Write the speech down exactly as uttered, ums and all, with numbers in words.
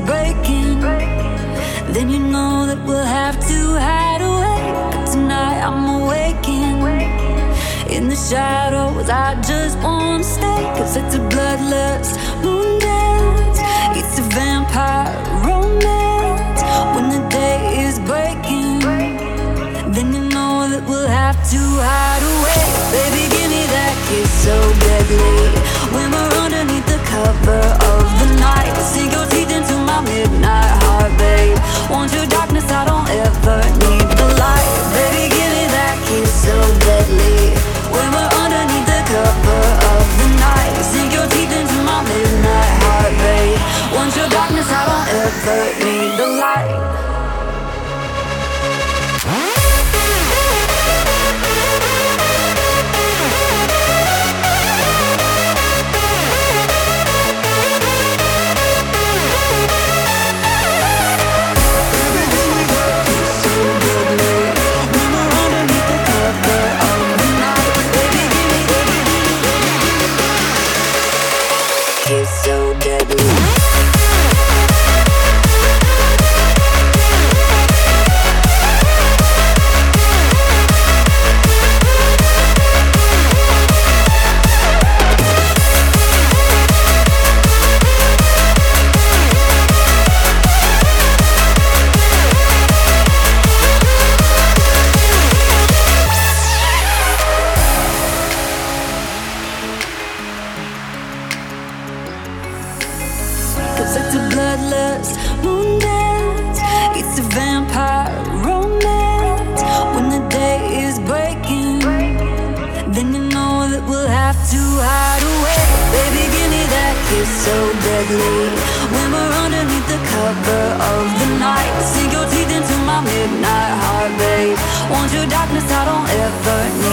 breaking, then you know that we'll have to hide away. But tonight I'm awaking in the shadows. I just wanna stay, cause it's a bloodlust moon dance. It's a vampire romance. When the day is breaking, then you know that we'll have to hide away. Baby, give me that kiss so deadly. When we're underneath the cover of the night, sink your teeth into my midnight heart, babe. Want your darkness, I don't ever need the light. Baby, give me that kiss so deadly. When we're underneath the cover of the night, sink your teeth into my midnight heart, babe. Want your darkness, I don't ever need the light. Kiss so deadly. Cause it's a bloodlust moon dance. It's a vampire romance. When the day is breaking, then you know that we'll have to hide away. Baby, give me that kiss so deadly. When we're underneath the cover of the night, sink your teeth into my midnight heart, babe. Want your darkness, I don't ever need